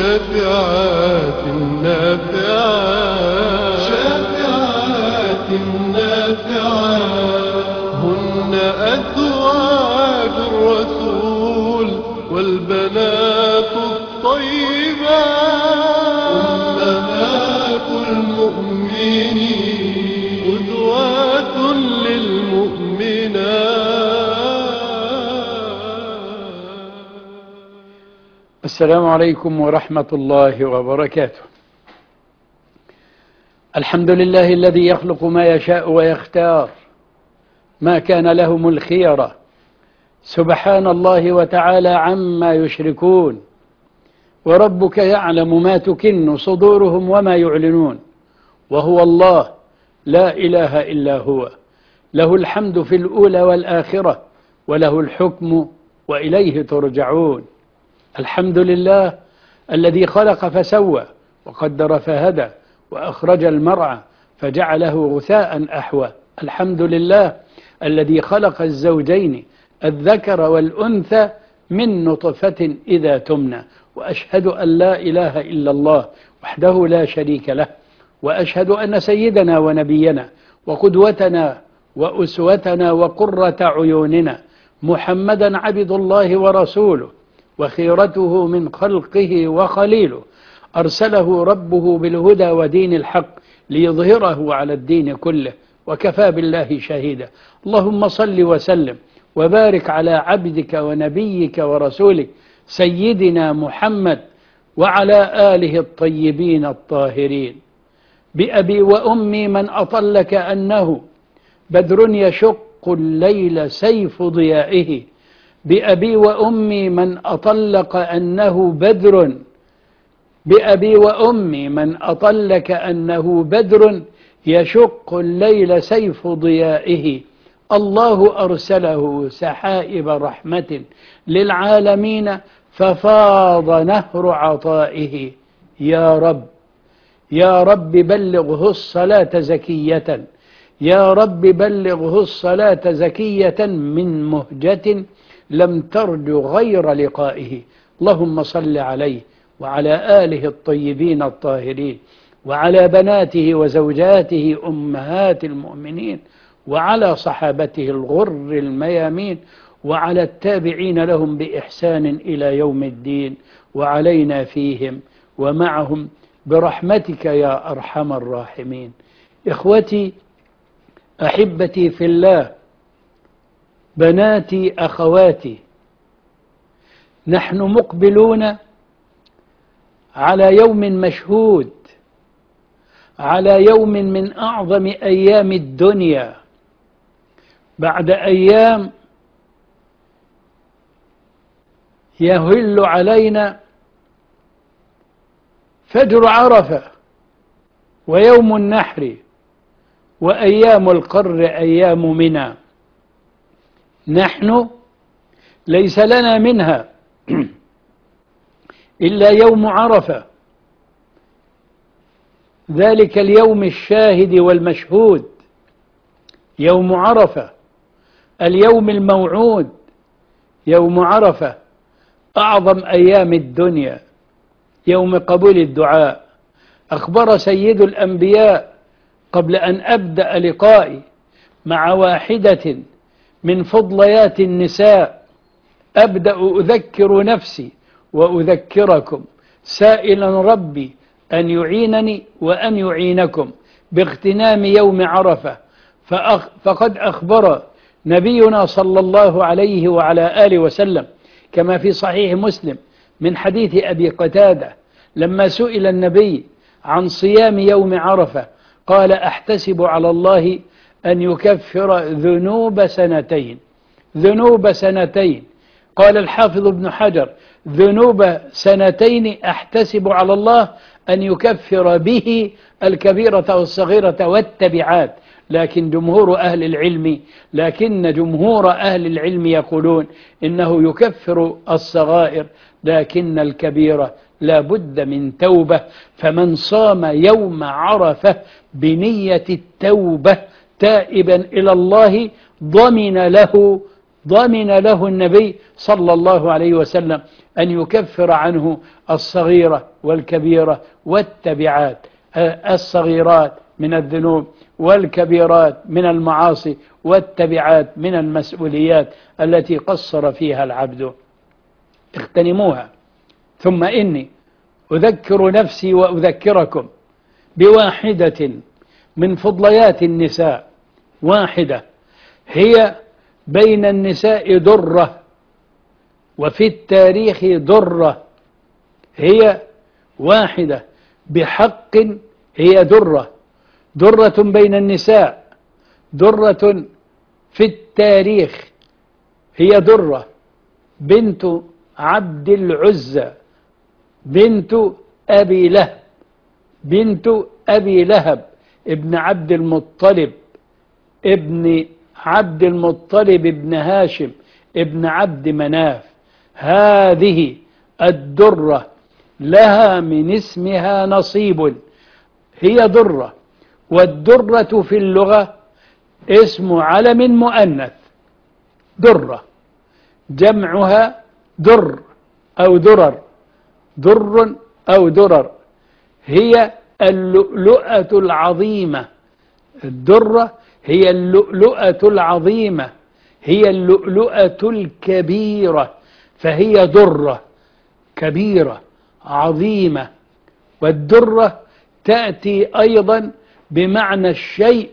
شافعات النافعات شافعات النافعات هن أزواج الرسول والبنات الطيبات أمهات المؤمنين قدوات للمؤمنات. السلام عليكم ورحمة الله وبركاته. الحمد لله الذي يخلق ما يشاء ويختار، ما كان لهم الخيرة، سبحان الله وتعالى عما يشركون. وربك يعلم ما تكن صدورهم وما يعلنون، وهو الله لا إله إلا هو، له الحمد في الأولى والآخرة، وله الحكم وإليه ترجعون. الحمد لله الذي خلق فسوى وقدر فهدى وأخرج المرعى فجعله غثاء أحوى. الحمد لله الذي خلق الزوجين الذكر والأنثى من نطفة إذا تمنى. وأشهد أن لا إله إلا الله وحده لا شريك له، وأشهد أن سيدنا ونبينا وقدوتنا وأسوتنا وقرة عيوننا محمدا عبد الله ورسوله وخيرته من خلقه وخليله، أرسله ربه بالهدى ودين الحق ليظهره على الدين كله، وكفى بالله شهيدا. اللهم صل وسلم وبارك على عبدك ونبيك ورسولك سيدنا محمد وعلى آله الطيبين الطاهرين. بأبي وأمي من أطل كأنه بدر يشق الليل سيف ضيائه. بأبي وأمي من أطل كأنه بدر، بأبي وأمي من أطل كأنه بدر يشق الليل سيف ضيائه. الله أرسله سحائب رحمة للعالمين ففاض نهر عطائه. يا رب يا رب بلغه الصلاة زكية، يا رب بلغه الصلاة زكية من مهجة لم ترج غير لقائه. اللهم صل عليه وعلى آله الطيبين الطاهرين، وعلى بناته وزوجاته أمهات المؤمنين، وعلى صحابته الغر الميامين، وعلى التابعين لهم بإحسان إلى يوم الدين، وعلينا فيهم ومعهم برحمتك يا أرحم الراحمين. إخوتي أحبتي في الله، بناتي أخواتي، نحن مقبلون على يوم مشهود، على يوم من أعظم أيام الدنيا، بعد أيام يهل علينا فجر عرفة ويوم النحر وأيام القر أيام منى. نحن ليس لنا منها إلا يوم عرفة، ذلك اليوم الشاهد والمشهود، يوم عرفة اليوم الموعود، يوم عرفة أعظم أيام الدنيا، يوم قبول الدعاء. أخبر سيد الأنبياء قبل أن أبدأ لقائي مع واحدة من فضليات النساء، أبدأ أذكر نفسي وأذكركم سائلا ربي أن يعينني وأن يعينكم باغتنام يوم عرفة. فقد أخبر نبينا صلى الله عليه وعلى آله وسلم كما في صحيح مسلم من حديث أبي قتادة لما سئل النبي عن صيام يوم عرفة قال: أحتسب على الله أن يكفر ذنوب سنتين. ذنوب سنتين. قال الحافظ ابن حجر: ذنوب سنتين أحتسب على الله أن يكفر به الكبيرة والصغيرة والتبعات. لكن جمهور أهل العلم يقولون إنه يكفر الصغائر، لكن الكبيرة لا بد من توبة. فمن صام يوم عرفة بنية التوبة تائبا إلى الله ضمن له ضمن له النبي صلى الله عليه وسلم أن يكفر عنه الصغيرة والكبيرة والتبعات، الصغيرات من الذنوب والكبيرات من المعاصي والتبعات من المسؤوليات التي قصر فيها العبد. اغتنموها. ثم إني أذكر نفسي وأذكركم بواحدة من فضليات النساء، واحدة هي بين النساء درة، وفي التاريخ درة، هي واحدة بحق، هي درة بين النساء، درة في التاريخ، هي درة بنت عبد العزى بنت أبي لهب، بنت أبي لهب ابن عبد المطلب، ابن عبد المطلب ابن هاشم ابن عبد مناف. هذه الدرة لها من اسمها نصيب، هي درة، والدرة في اللغة اسم علم مؤنث، درة جمعها در أو درر، در أو درر، هي اللؤلؤة العظيمة. الدرة هي اللؤلؤة العظيمة، هي اللؤلؤة الكبيرة، فهي درة كبيرة عظيمة. والدرة تأتي أيضا بمعنى الشيء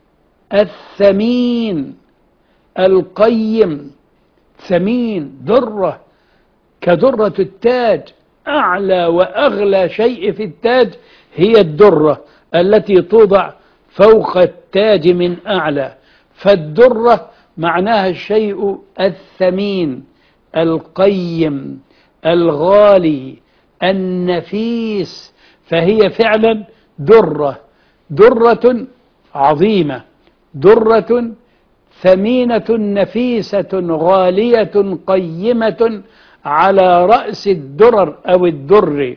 الثمين القيم، ثمين، درة كدرة التاج، أعلى وأغلى شيء في التاج هي الدرة التي توضع فوق التاج من أعلى. فالدرة معناها الشيء الثمين القيم الغالي النفيس، فهي فعلا درة، درة عظيمة، درة ثمينة نفيسة غالية قيمة على رأس الدرر أو الدر.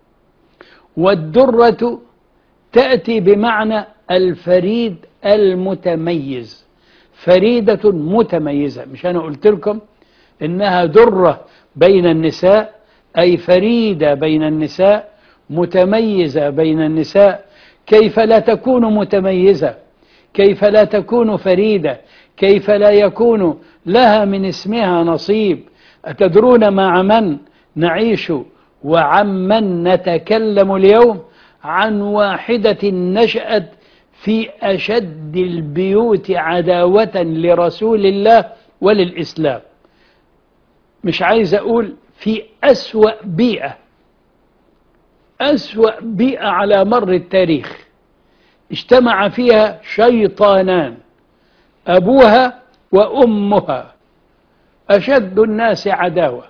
والدرة تأتي بمعنى الفريد المتميز، فريدة متميزة. مش أنا قلت لكم إنها درة بين النساء، أي فريدة بين النساء، متميزة بين النساء. كيف لا تكون متميزة؟ كيف لا تكون فريدة؟ كيف لا يكون لها من اسمها نصيب؟ أتدرون مع من نعيش وعن من نتكلم اليوم؟ عن واحدة نشأت في أشد البيوت عداوة لرسول الله وللإسلام، مش عايز أقول في أسوأ بيئة، أسوأ بيئة على مر التاريخ اجتمع فيها شيطانان، أبوها وأمها، أشد الناس عداوة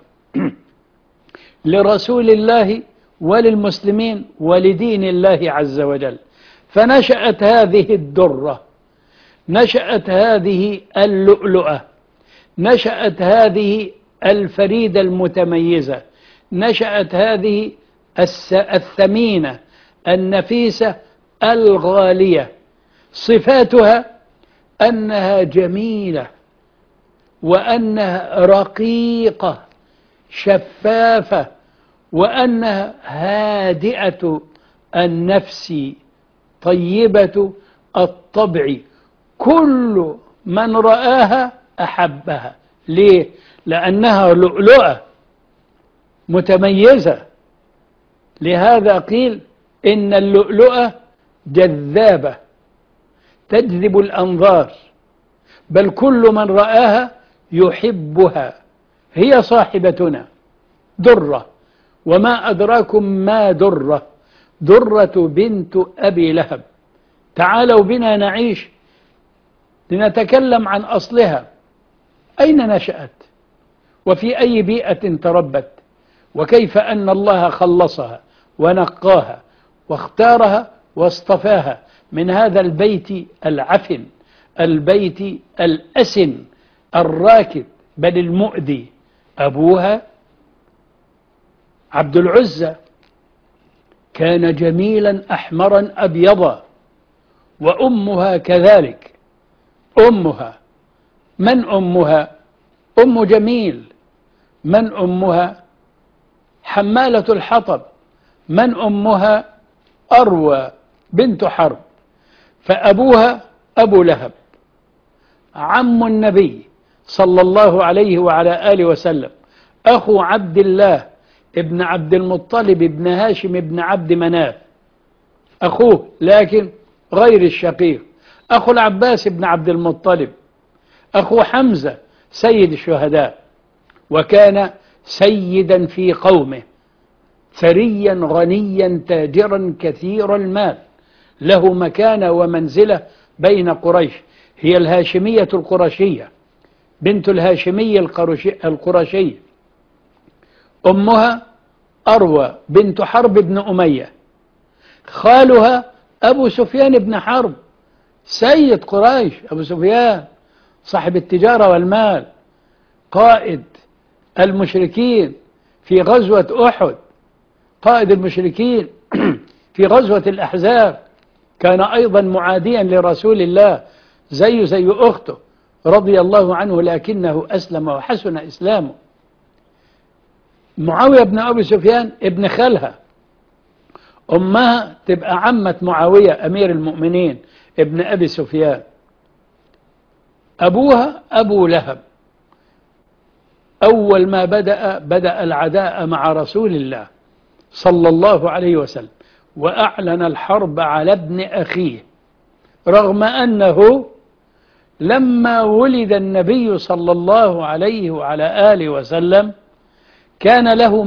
لرسول الله وللمسلمين ولدين الله عز وجل. فنشأت هذه الدرة، نشأت هذه اللؤلؤة، نشأت هذه الفريدة المتميزة، نشأت هذه الثمينة النفيسة الغالية. صفاتها أنها جميلة، وأنها رقيقة شفافة، وأنها هادئة النفس طيبة الطبع. كل من رآها أحبها. ليه؟ لأنها لؤلؤة متميزة. لهذا قيل إن اللؤلؤة جذابة تجذب الأنظار، بل كل من رآها يحبها. هي صاحبتنا درة. وما أدراكم ما درة؟ درة بنت أبي لهب. تعالوا بنا نعيش لنتكلم عن أصلها، أين نشأت وفي أي بيئة تربت، وكيف أن الله خلصها ونقاها واختارها واصطفاها من هذا البيت العفن، البيت الأسن الراكد بل المؤذي. أبوها عبد العزى كان جميلا أحمرا أبيضا، وأمها كذلك. أمها من أمها؟ أم جميل. من أمها؟ حمالة الحطب. من أمها؟ أروى بنت حرب. فأبوها أبو لهب عم النبي صلى الله عليه وعلى آله وسلم، أخو عبد الله ابن عبد المطلب ابن هاشم ابن عبد مناف، أخوه لكن غير الشقيق، أخو العباس ابن عبد المطلب، أخو حمزة سيد الشهداء، وكان سيدا في قومه، ثريا غنيا تاجرا كثير المال، له مكانة ومنزلة بين قريش. هي الهاشمية القرشية، بنت الهاشمي القرشي. أمها أروى بنت حرب بن أمية. خالها أبو سفيان بن حرب سيد قريش، أبو سفيان صاحب التجارة والمال، قائد المشركين في غزوة أحد، قائد المشركين في غزوة الأحزاب، كان أيضا معاديا لرسول الله زي أخته رضي الله عنه، لكنه أسلم وحسن إسلامه. معاوية بن أبي سفيان ابن خالها، أمها تبقى عمة معاوية أمير المؤمنين ابن أبي سفيان. أبوها أبو لهب. أول ما بدأ العداء مع رسول الله صلى الله عليه وسلم، وأعلن الحرب على ابن أخيه، رغم أنه لما ولد النبي صلى الله عليه وعلى آله وسلم كان له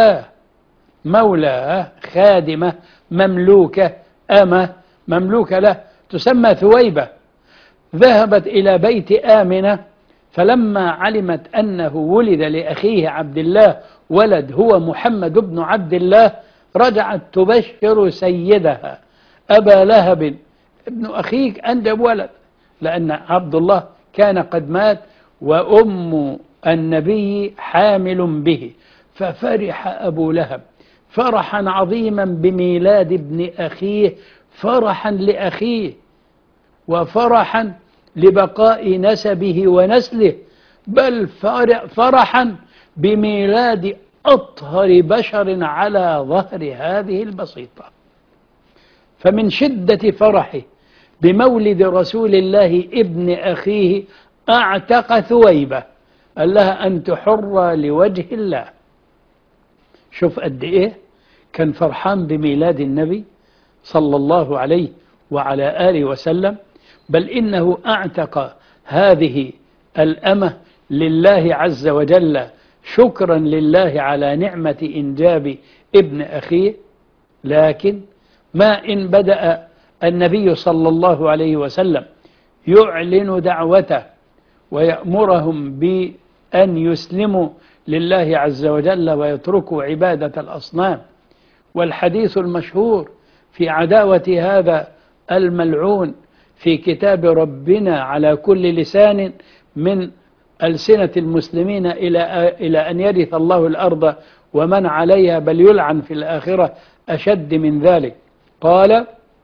مولاه خادمة مملوكة، أمة مملوكة له تسمى ثويبة، ذهبت إلى بيت آمنة، فلما علمت أنه ولد لأخيه عبد الله ولد هو محمد بن عبد الله، رجعت تبشر سيدها أبا لهب: ابن أخيك أنجب ولد، لأن عبد الله كان قد مات وأم النبي حامل به. ففرح أبو لهب فرحا عظيما بميلاد ابن أخيه، فرحا لأخيه وفرحا لبقاء نسبه ونسله، بل فرحا بميلاد أطهر بشر على ظهر هذه البسيطة. فمن شدة فرحه بمولد رسول الله ابن أخيه أعتق ثويبة، قال لها: أنت حرة لوجه الله. شوف قد إيه كان فرحان بميلاد النبي صلى الله عليه وعلى آله وسلم، بل إنه أعتق هذه الأمة لله عز وجل شكرا لله على نعمة إنجاب ابن أخيه. لكن ما إن بدأ النبي صلى الله عليه وسلم يعلن دعوته ويأمرهم بأن يسلموا لله عز وجل ويتركوا عبادة الأصنام. والحديث المشهور في عداوة هذا الملعون في كتاب ربنا على كل لسان من ألسنة المسلمين إلى أن يرث الله الأرض ومن عليها، بل يلعن في الآخرة أشد من ذلك. قال: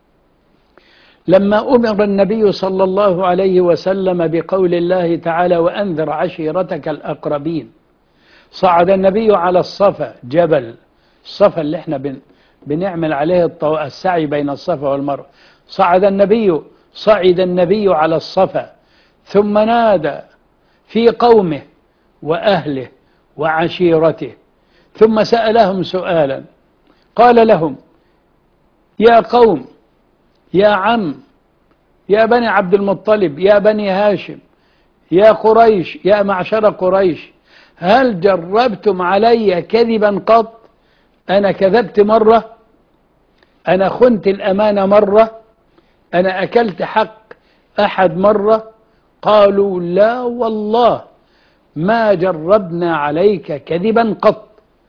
لما أمر النبي صلى الله عليه وسلم بقول الله تعالى: وأنذر عشيرتك الأقربين، صعد النبي على الصفا، جبل الصفا اللي احنا بنعمل عليه السعي بين الصفا والمروة. صعد النبي على الصفا، ثم نادى في قومه وأهله وعشيرته، ثم سألهم سؤالا، قال لهم: يا قوم، يا عم، يا بني عبد المطلب، يا بني هاشم، يا قريش، يا معشر قريش، هل جربتم علي كذبا قط؟ أنا كذبت مرة؟ أنا خنت الأمانة مرة؟ أنا أكلت حق أحد مرة؟ قالوا: لا والله ما جربنا عليك كذبا قط.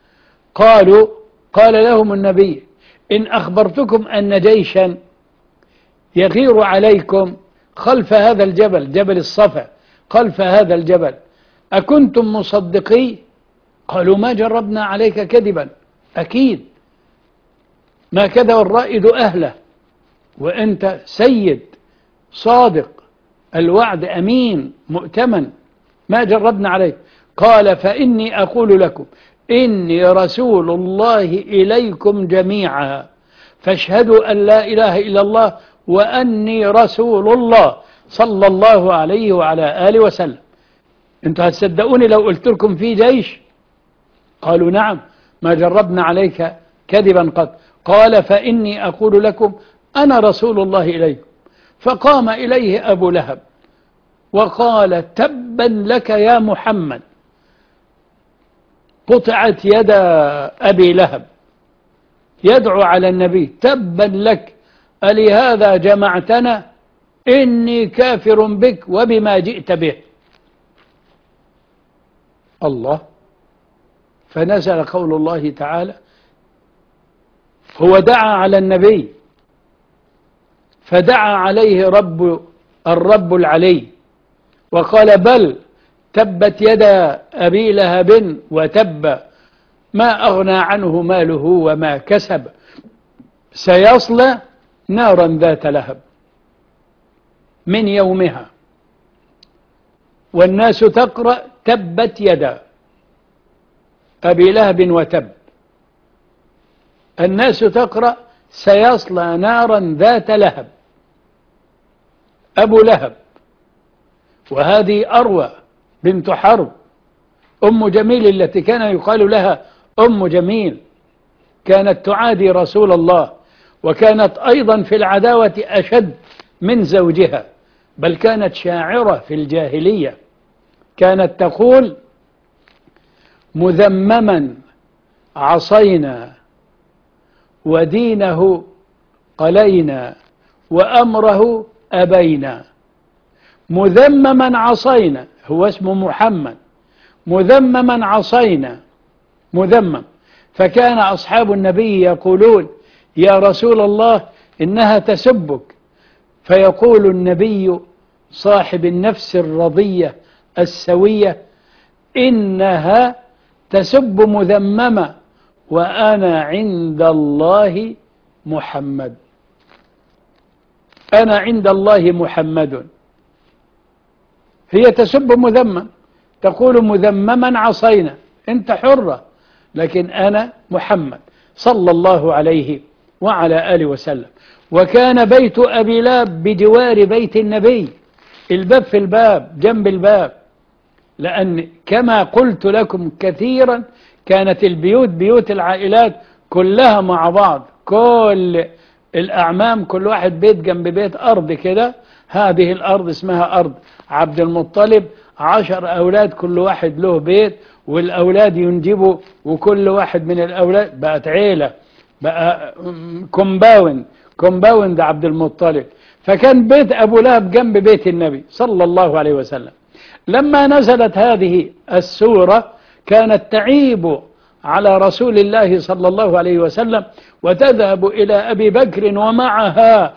قال لهم النبي: إن أخبرتكم أن جيشا يغير عليكم خلف هذا الجبل، جبل الصفا، خلف هذا الجبل، أكنتم مصدقي؟ قالوا: ما جربنا عليك كذبا، أكيد ما كذب الرائد أهله، وأنت سيد صادق الوعد أمين مؤتمن. ما جربنا عليه. قال فإني أقول لكم إني رسول الله إليكم جميعا فاشهدوا أن لا إله إلا الله وأني رسول الله صلى الله عليه وعلى آله وسلم. انتوا هتصدقوني لو قلت لكم في جيش؟ قالوا نعم، ما جربنا عليك كذبا قط. قال فإني أقول لكم أنا رسول الله إليكم. فقام إليه أبو لهب وقال تبا لك يا محمد. قطعت يد أبي لهب يدعو على النبي تبا لك ألهذا جمعتنا إني كافر بك وبما جئت به. الله. فنزل قول الله تعالى هو دعا على النبي فدعا عليه الرب العلي وقال بل تبت يدا أبي لهب وتب ما أغنى عنه ماله وما كسب سيصلى نارا ذات لهب من يومها. والناس تقرأ تبت يدا أبي لهب وتب. الناس تقرأ سيصلى نارا ذات لهب. أبو لهب. وهذه أروى بنت حرب أم جميل التي كان يقال لها أم جميل، كانت تعادي رسول الله، وكانت أيضا في العداوة أشد من زوجها، بل كانت شاعرة في الجاهلية. كانت تقول مذمما عصينا ودينه قلينا وأمره أبينا. مذمما عصينا هو اسمه محمد، مذمما عصينا مذمم. فكان أصحاب النبي يقولون يا رسول الله إنها تسبك، فيقول النبي صاحب النفس الرضية السوية إنها تسب مذممة وأنا عند الله محمد. أنا عند الله محمد. هي تسب مذمم، تقول مذمما عصينا، أنت حرة، لكن أنا محمد صلى الله عليه وعلى آله وسلم. وكان بيت أبي لهب بجوار بيت النبي، الباب في الباب جنب الباب، لأن كما قلت لكم كثيرا كانت البيوت بيوت العائلات كلها مع بعض، كل الأعمام كل واحد بيت جنب بيت، أرض كده. هذه الأرض اسمها أرض عبد المطلب، 10 أولاد كل واحد له بيت، والأولاد ينجبوا، وكل واحد من الأولاد بقت عيلة، بقى كومباوند عبد المطلب. فكان بيت أبو لهب جنب بيت النبي صلى الله عليه وسلم. لما نزلت هذه السورة كانت تعيب على رسول الله صلى الله عليه وسلم وتذهب إلى أبي بكر ومعها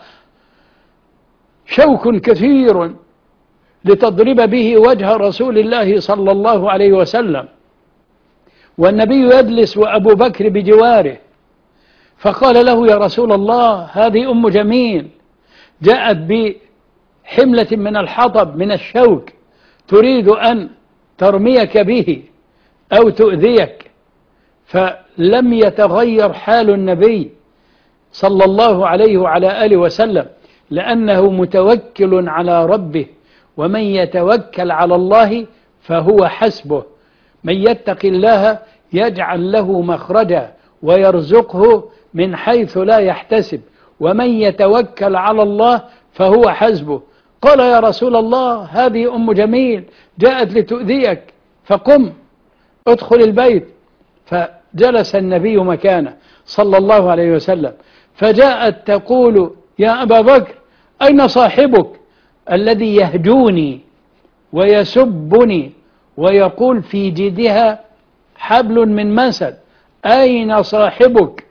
شوك كثير لتضرب به وجه رسول الله صلى الله عليه وسلم، والنبي يجلس وأبو بكر بجواره. فقال له يا رسول الله هذه أم جميل جاءت بحملة من الحطب من الشوك تريد أن ترميك به أو تؤذيك. فلم يتغير حال النبي صلى الله عليه وعلى آله وسلم، لأنه متوكل على ربه، ومن يتوكل على الله فهو حسبه. من يتق الله يجعل له مخرجا ويرزقه من حيث لا يحتسب، ومن يتوكل على الله فهو حسبه. قال يا رسول الله هذه أم جميل جاءت لتؤذيك، فقم ادخل البيت. فجلس النبي مكانه صلى الله عليه وسلم، فجاءت تقول يا أبا بكر أين صاحبك الذي يهجوني ويسبني ويقول في جيدها حبل من مسد، أين صاحبك؟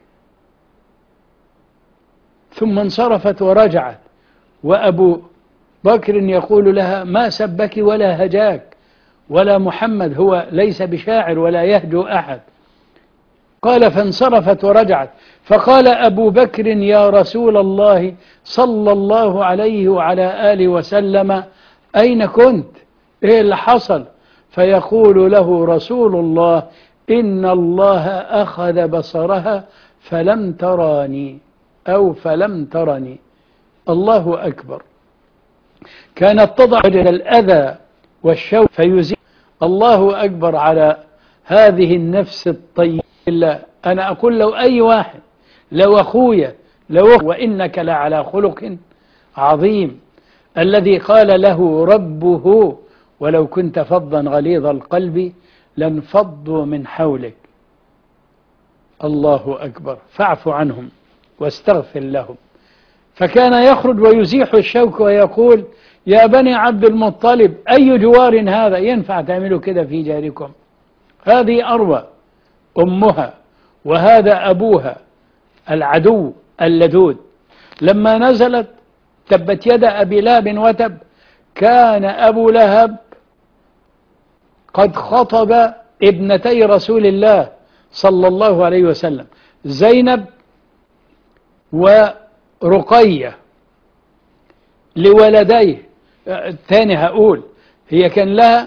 ثم انصرفت ورجعت، وأبو بكر يقول لها ما سبك ولا هجاك ولا محمد، هو ليس بشاعر ولا يهجو أحد. قال فانصرفت ورجعت. فقال أبو بكر يا رسول الله صلى الله عليه وعلى آله وسلم أين كنت؟ إيه اللي حصل؟ فيقول له رسول الله: إن الله أخذ بصرها فلم تراني، أو فلم ترني. الله أكبر. كانت تضع الأذى والشوك فيزيل. الله أكبر على هذه النفس الطيبة. أنا أقول لو أي واحد، لو أخويا، وإنك لعلى خلق عظيم، الذي قال له ربه: ولو كنت فظا غليظ القلب لانفضوا من حولك. الله أكبر. فاعف عنهم واستغفر لهم. فكان يخرج ويزيح الشوك ويقول: يا بني عبد المطلب، أي جوار هذا؟ ينفع تعملوا كده في جاركم؟ هذه أروى أمها وهذا أبوها العدو اللدود. لما نزلت تبت يد أبي لهب وتب، كان أبو لهب قد خطب ابنتي رسول الله صلى الله عليه وسلم، زينب ورقية، لولديه. الثاني هقول هي كان لها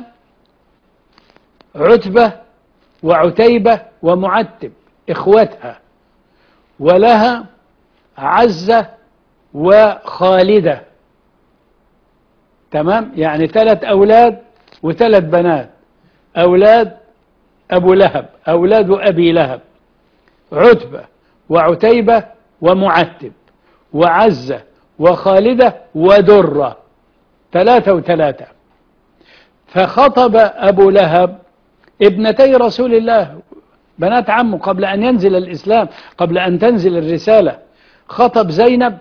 عتبة وعتيبة ومعتب إخوتها، ولها عزة وخالدة. تمام؟ يعني 3 أولاد و3 بنات. أولاد أبو لهب، أولاد أبي لهب: عتبة وعتيبة ومعتب وعزة وخالدة ودرة، 3 و3. فخطب أبو لهب ابنتي رسول الله، بنات عمه، قبل أن ينزل الإسلام، قبل أن تنزل الرسالة. خطب زينب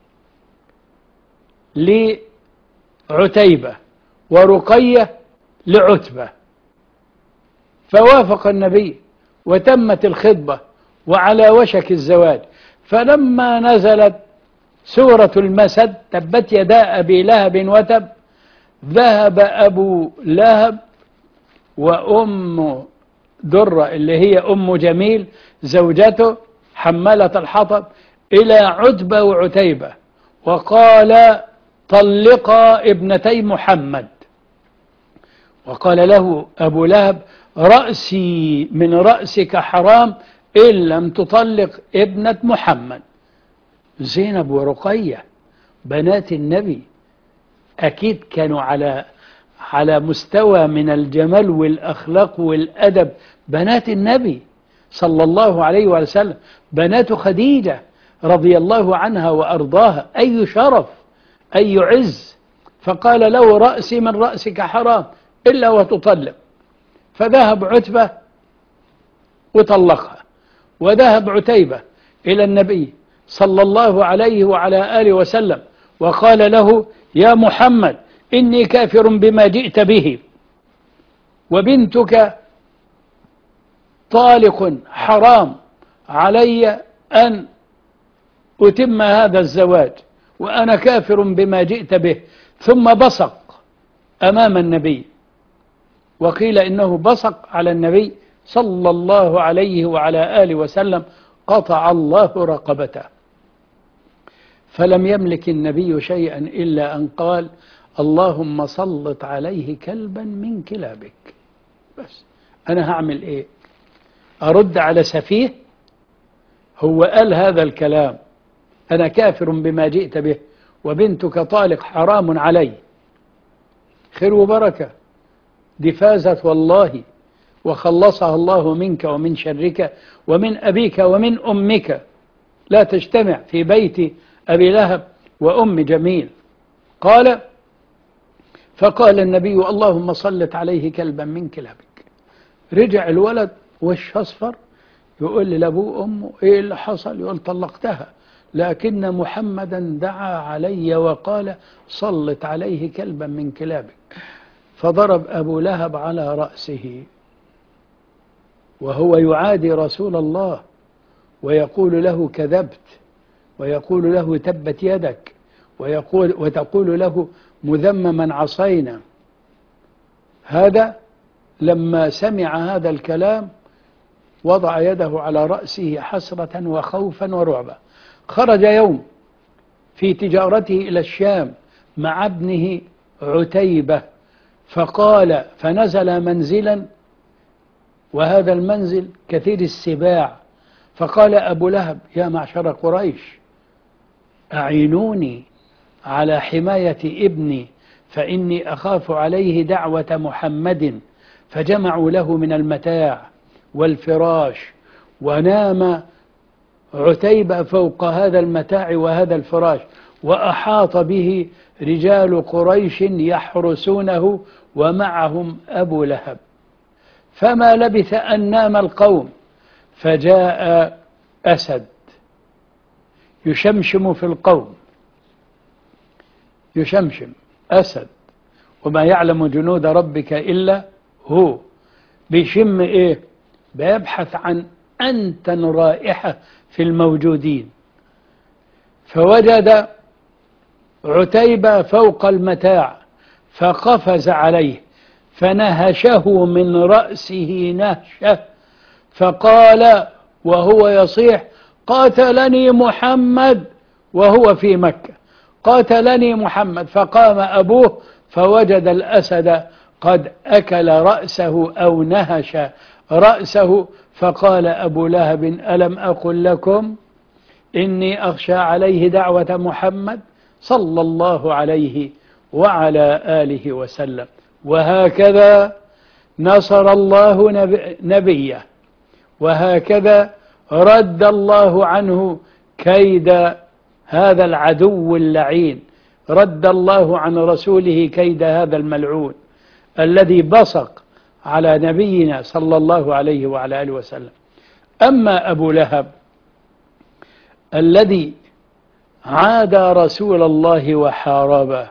لعتيبة ورقية لعتبة، فوافق النبي وتمت الخطبة وعلى وشك الزواج. فلما نزلت سورة المسد: تبت يدا أبي لهب وتب، ذهب أبو لهب وأم درة اللي هي أم جميل زوجته حمالة الحطب إلى عتبة وعتيبة، وقال: طلقا ابنتي محمد. وقال له أبو لهب: رأسي من رأسك حرام إن لم تطلق ابنة محمد. زينب ورقية بنات النبي أكيد كانوا على مستوى من الجمال والأخلاق والأدب، بنات النبي صلى الله عليه وسلم، بنات خديجة رضي الله عنها وأرضاها. أي شرف، أي عز. فقال له: رأسي من رأسك حرام إلا وتطلق. فذهب عتبة وطلقها، وذهب عتيبة إلى النبي صلى الله عليه وعلى آله وسلم وقال له: يا محمد، إني كافر بما جئت به، وبنتك طالق، حرام علي أن أتم هذا الزواج، وأنا كافر بما جئت به. ثم بصق أمام النبي، وقيل إنه بصق على النبي صلى الله عليه وعلى آله وسلم، قطع الله رقبته. فلم يملك النبي شيئا إلا أن قال: اللهم سلط عليه كلبا من كلابك. بس أنا هعمل إيه؟ أرد على سفيه؟ هو قال هذا الكلام: أنا كافر بما جئت به وبنتك طالق، حرام علي. خير وبركة، دي فازت والله، وخلصها الله منك ومن شرك ومن أبيك ومن أمك. لا تجتمع في بيت أبي لهب وأم جميل. فقال النبي: اللهم سلط عليه كلبا من كلابك. رجع الولد وش أصفر، يقول لأبوه وأمه: إيه اللي حصل؟ يقول: طلقتها، لكن محمدا دعا علي وقال: سلط عليه كلبا من كلابك. فضرب أبو لهب على رأسه وهو يعادي رسول الله، ويقول له: كذبت، ويقول له: تبت يدك، وتقول له: مذمما عصينا. هذا لما سمع هذا الكلام وضع يده على رأسه حسرة وخوفا ورعبا. خرج يوم في تجارته إلى الشام مع ابنه عتيبة فقال فنزل منزلا، وهذا المنزل كثير السباع، فقال أبو لهب يا معشر قريش أعينوني على حماية ابني فإني أخاف عليه دعوة محمد. فجمعوا له من المتاع والفراش، ونام عتيبة فوق هذا المتاع وهذا الفراش، وأحاط به رجال قريش يحرسونه ومعهم أبو لهب. فما لبث أن نام القوم، فجاء أسد يشمشم في القوم، يشمشم أسد، وما يعلم جنود ربك إلا هو. بيشم إيه؟ بيبحث عن أنتن رائحة في الموجودين، فوجد عتيبة فوق المتاع فقفز عليه فنهشه من رأسه نهشة، فقال وهو يصيح قاتلني محمد وهو في مكة، قاتلني محمد. فقام أبوه فوجد الأسد قد أكل رأسه أو نهش رأسه، فقال أبو لهب ألم أقل لكم إني أخشى عليه دعوة محمد صلى الله عليه وعلى آله وسلم. وهكذا نصر الله نبيه، وهكذا رد الله عنه كيد هذا العدو اللعين، رد الله عن رسوله كيد هذا الملعون الذي بصق على نبينا صلى الله عليه وعلى آله وسلم. أما أبو لهب الذي عادى رسول الله وحاربه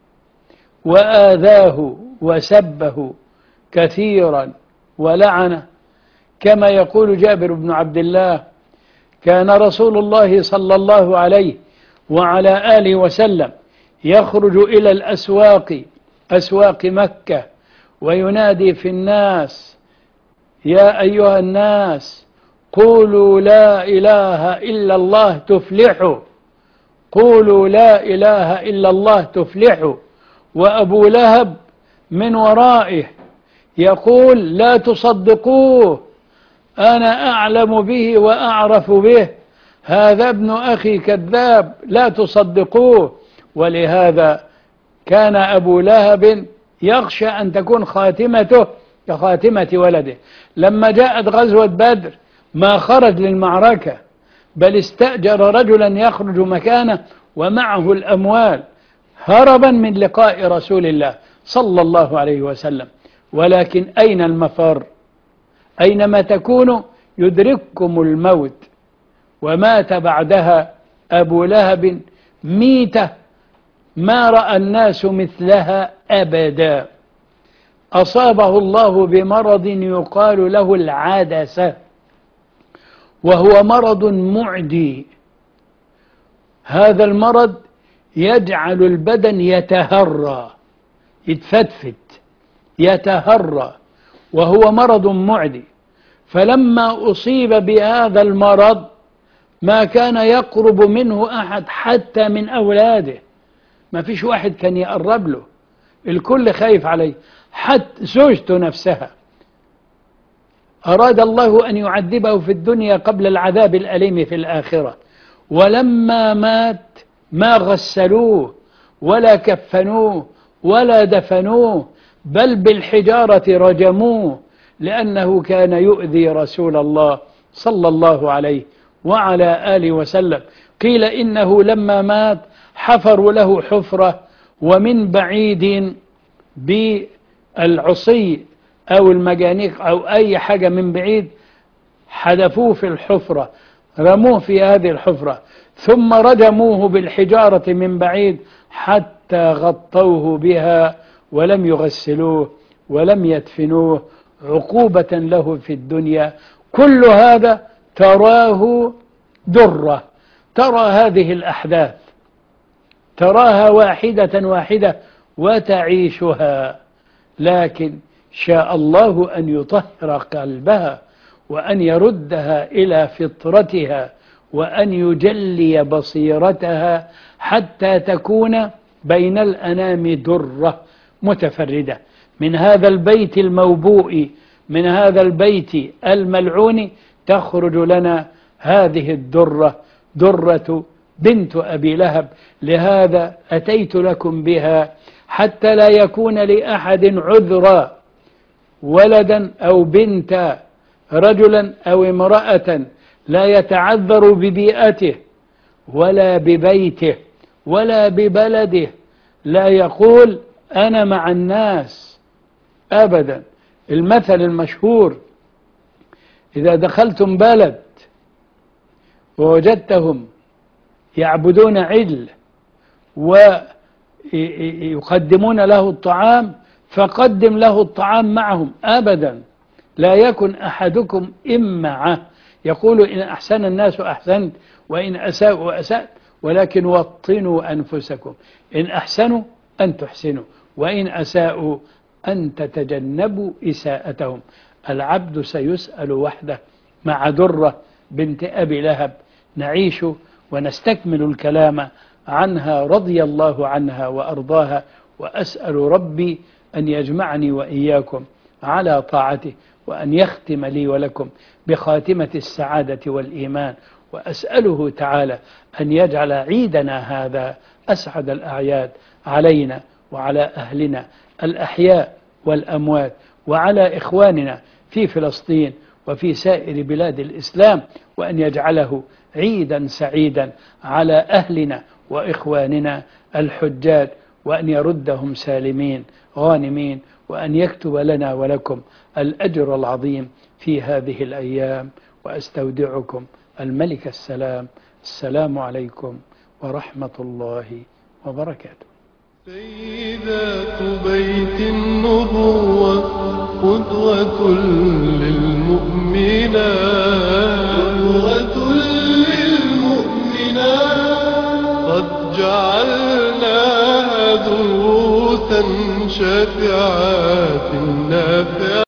وآذاه وسبه كثيرا ولعنه، كما يقول جابر بن عبد الله كان رسول الله صلى الله عليه وعلى آله وسلم يخرج إلى الأسواق، أسواق مكة، وينادي في الناس يا أيها الناس قولوا لا إله إلا الله تفلحوا، قولوا لا إله إلا الله تفلحوا. وأبو لهب من ورائه يقول لا تصدقوه، أنا أعلم به وأعرف به، هذا ابن أخي كذاب لا تصدقوه. ولهذا كان أبو لهب يخشى أن تكون خاتمته كخاتمة ولده. لما جاءت غزوة بدر ما خرج للمعركة، بل استأجر رجلا يخرج مكانه ومعه الأموال هربا من لقاء رسول الله صلى الله عليه وسلم. ولكن أين المفر؟ أينما تكونوا يدرككم الموت. ومات بعدها أبو لهب ميتة ما رأى الناس مثلها أبدا. أصابه الله بمرض يقال له العدسة، وهو مرض معدي. هذا المرض يجعل البدن يتهرى، يتفتفت، يتهرى، وهو مرض معدي. فلما أصيب بهذا المرض ما كان يقرب منه أحد حتى من أولاده، ما فيش واحد كان يقرب له، الكل خايف عليه، حتى زوجته نفسها أراد الله أن يعذبه في الدنيا قبل العذاب الأليم في الآخرة. ولما مات ما غسلوه ولا كفنوه ولا دفنوه، بل بالحجارة رجموه، لأنه كان يؤذي رسول الله صلى الله عليه وعلى آله وسلم. قيل إنه لما مات حفروا له حفرة، ومن بعيد بالعصي أو المجانيق أو أي حاجة من بعيد حدفوه في الحفرة، رموه في هذه الحفرة، ثم رجموه بالحجارة من بعيد حتى غطوه بها ولم يغسلوه ولم يدفنوه عقوبة له في الدنيا. كل هذا تراه درة، ترى هذه الأحداث، تراها واحدة واحدة وتعيشها، لكن شاء الله أن يطهر قلبها وأن يردها إلى فطرتها وأن يجلي بصيرتها حتى تكون بين الأنام درة متفردة. من هذا البيت الموبوء، من هذا البيت الملعون، تخرج لنا هذه الدرة، درة بنت أبي لهب. لهذا أتيت لكم بها حتى لا يكون لأحد عذرا، ولدا أو بنتا، رجلا أو امرأة، لا يتعذر ببيئته ولا ببيته ولا ببلده، لا يقول أنا مع الناس أبدا. المثل المشهور: إذا دخلتم بلد ووجدتهم يعبدون عجل ويقدمون له الطعام فقدم له الطعام معهم أبدا، لا يكن أحدكم إمعة. يقول إن أحسن الناس أحسنت وإن أساءوا أسأت، ولكن وطنوا أنفسكم، إن أحسنوا أن تحسنوا وإن أساءوا أن تتجنبوا إساءتهم. العبد سيسأل وحده. مع درة بنت أبي لهب نعيش ونستكمل الكلام عنها رضي الله عنها وأرضاها، وأسأل ربي أن يجمعني وإياكم على طاعته، وأن يختم لي ولكم بخاتمة السعادة والإيمان، وأسأله تعالى أن يجعل عيدنا هذا أسعد الأعياد علينا وعلى أهلنا الأحياء والأموات، وعلى إخواننا في فلسطين وفي سائر بلاد الإسلام، وأن يجعله عيدا سعيدا على أهلنا وإخواننا الحجاج، وأن يردهم سالمين غانمين، وأن يكتب لنا ولكم الأجر العظيم في هذه الأيام. وأستودعكم الملك السلام. السلام عليكم ورحمة الله وبركاته. سيدات بيت النبوة قدوة للمؤمنات، قد جعلناها دروسا شافعات نافعات.